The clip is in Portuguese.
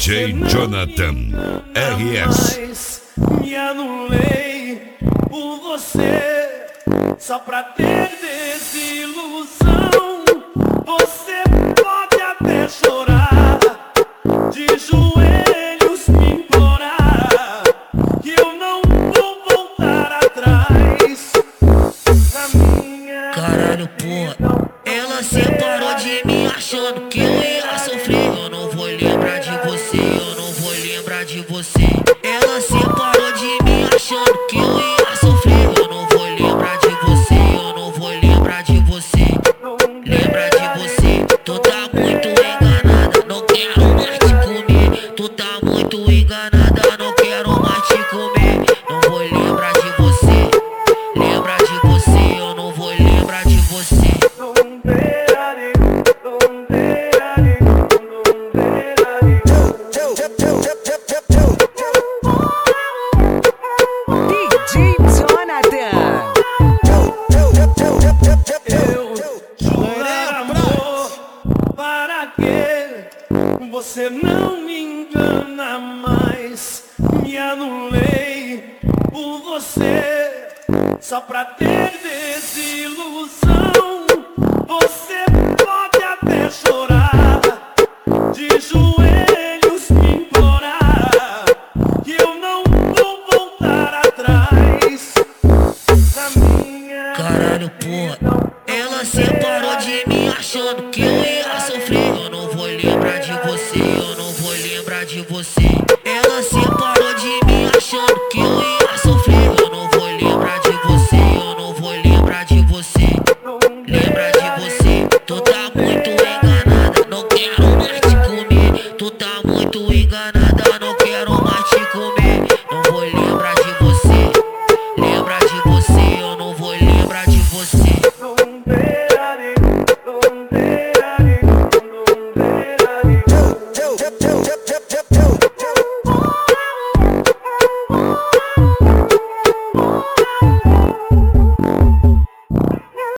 DJ Jonathan RS. Me anulei por você, só pra ter desilusão. Você pode até chorar, de joelhos me implorar, que eu não vou voltar atrás. Caralho, porra, ela separou de mim achando que eu ia sofrer. Eu não vou lembrar de você, eu não vou lembrar de você. Ela separou de mim achando que eu ia sofrer. Eu não vou lembrar de você, eu não vou lembrar de você. Lembrar de você, tu tá muito enganada, não quero mais te comer. Tu tá muito enganada, não quero mais te comer. Não vou lembrar de você, lembrar de você, eu não vou lembrar de você. DJ Jonathan. Jurar amor, para que você não me engana mais. Me anulei por você, só pra ter desilusão. Você pode até chorar, de joelhos me implorar, que eu não vou voltar atrás. Caralho, porra, ela separou de mim achando que eu ia sofrer. Eu não vou lembrar de você, eu não vou lembrar de você. Ela separou de mim achando que eu ia sofrer. Eu não vou lembrar de você, eu não vou lembrar de você. Lembrar de você, tu tá muito enganada, não quero mais te comer. Tu tá